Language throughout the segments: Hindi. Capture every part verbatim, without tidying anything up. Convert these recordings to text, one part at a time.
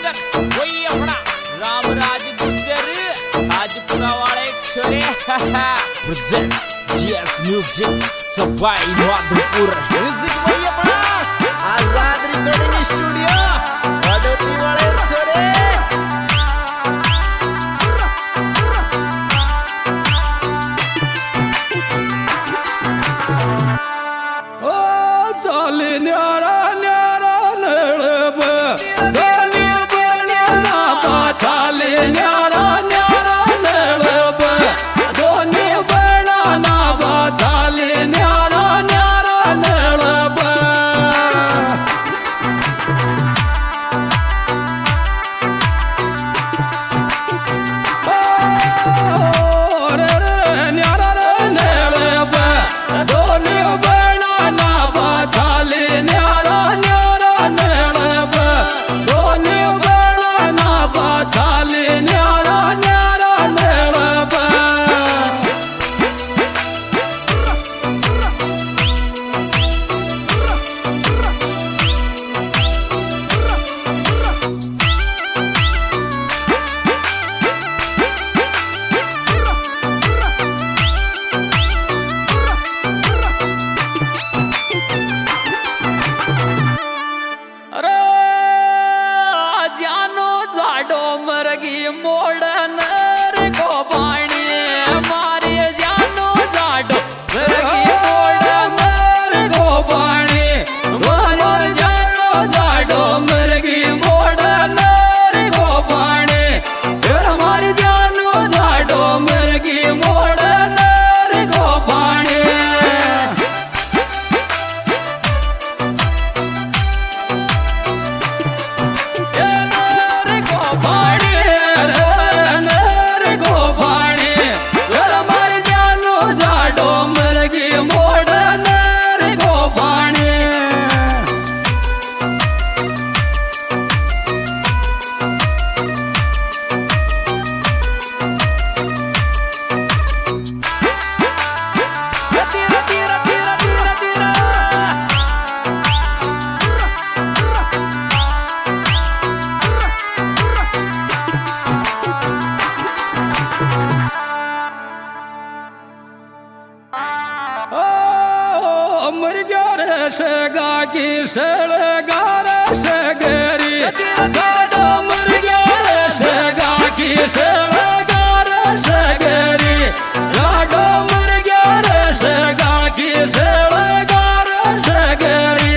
मगर वही अपना रामराज गुज्जर राजपुरा वाले छोरे present GS music Sawai Madhopur music वही अपना आजाद रिकॉर्डिंग स्टूडियो बड़ोती वाले छोरे शेगा की शेगा रे शेगरी जाडो मुर्गा रे शेगा की शेगा रे शेगरी जाडो मुर्गा रे शेगा की शेगा रे शेगरी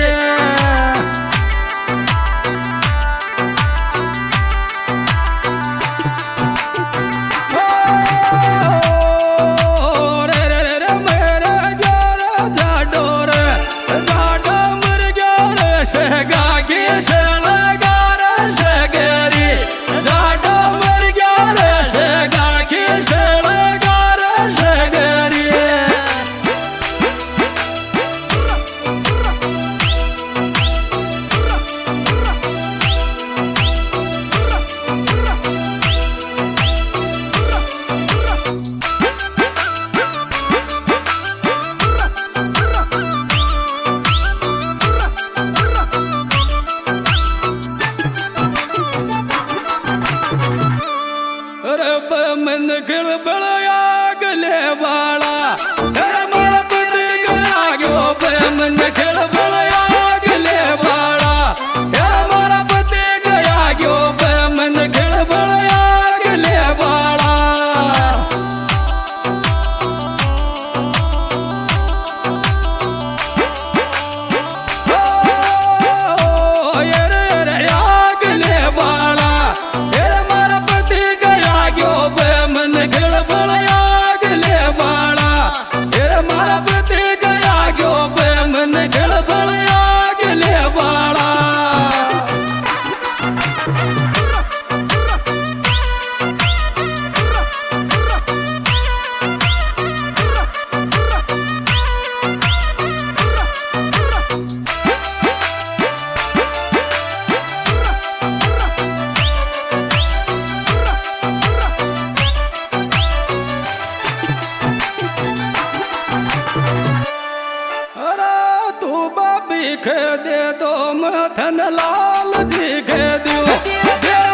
दिख दे दो मथन लाल दिख दियो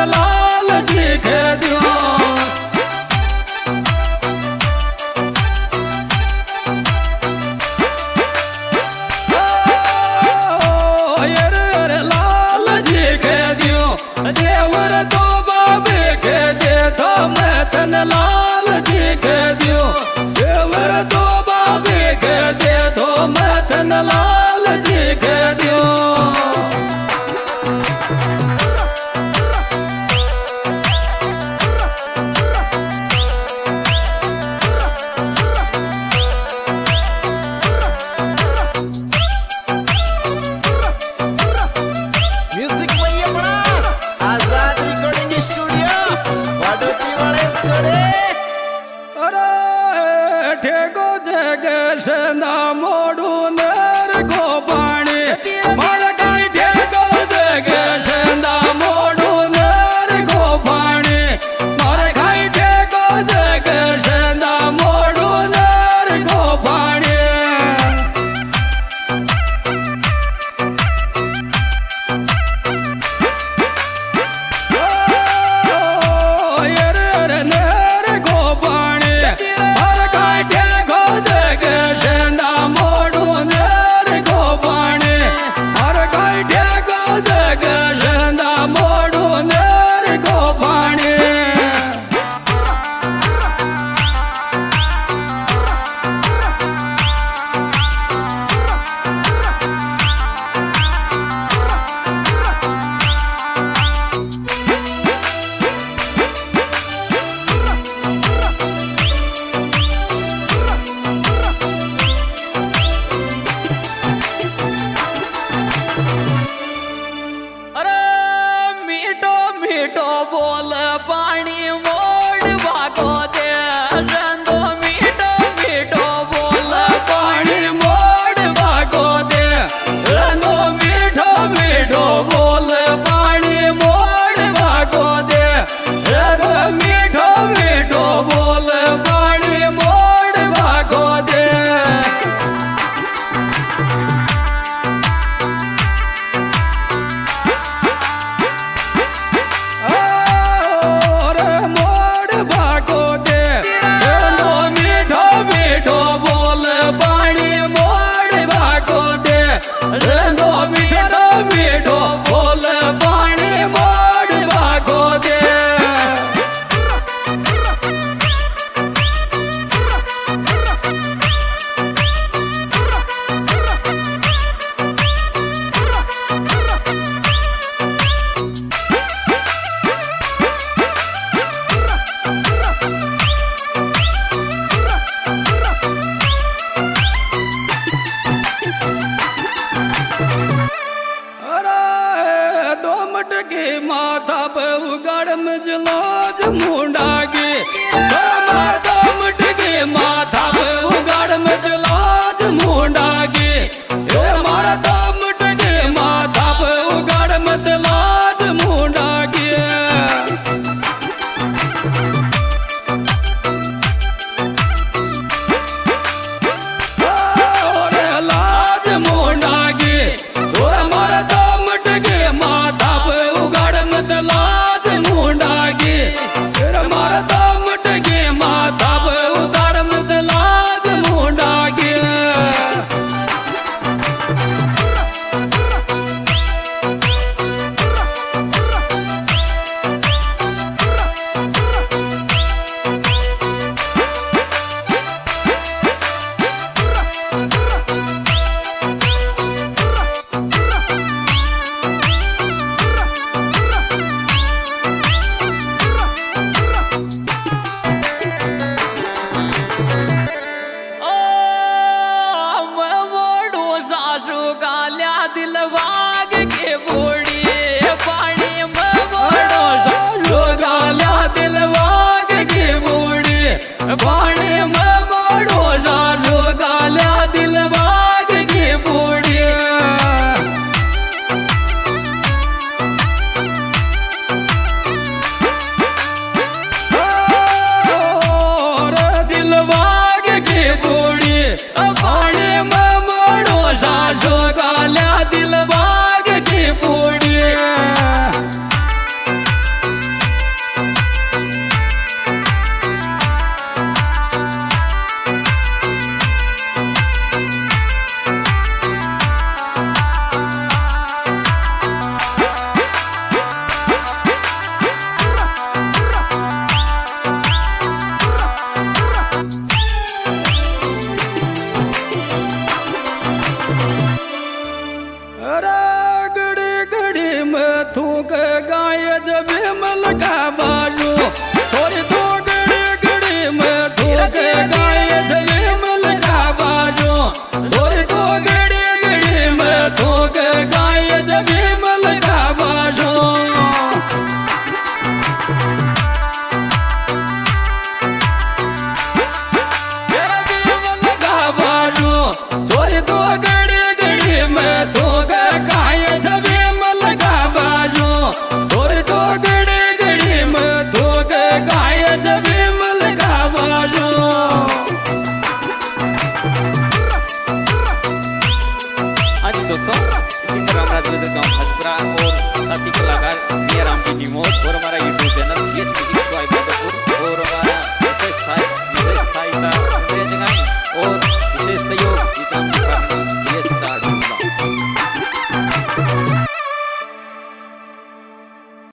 लाल जी के दियो लाल जी के दियो देवर तो बाबे के दे तो मैं तन लाल जी के दियो देवर तो बाबे के दे तो मैं तन लाल जी के दियो ना मोड़ू नर को पानी मारा कहीं ठेको देगे सेंदा मोड़ू नर को पानी मारा कहीं ठेको देगे सेंदा मोड़ू नर को पानी नर को पानी मारा कहीं ठेको देगे मीठो बोल पानी मोड़ भागो दे रंदो मीठो मीठो बोल पानी मोड़ भागो दे रंदो मीठो मीठो बोल पानी मोड़ भागो दे रंदो मीठो मीठो बोल पानी मोड़ भागो दे रंगो मीठो मीठो बोल पानी मोड़ भागो दे के माथा पे उगड़ में जलाज मुंडा के माथा मट के माथा पे उगड़ में जलाज मुंडा के मारा दामट के माथा पे उगड़ में जलाज मुंडा के लाज मुंडा के मारा दामट के माथा लाज मुंडा के मारा दामट के माथा पे उगाड़ मत लाज मुंडा के दिल वाग के बोड़ी पानी में मोड़ो सासू गाल्या दिल वाग के बोड़ी पानी में मोड़ो सासू गाल्या दिल वाग के बोड़ी दिल वाग के बोड़ी पानी में मोड़ो सासू गाल्या दिल बाग की पूड़ी में थोग गाय छवि मलगा बाजो और तो गड़े गड़ी में थोग गाय छवि मलगा बाजो। आज दोस्तों इसी तरह का गाँव हजपुरा और साथी कलाकार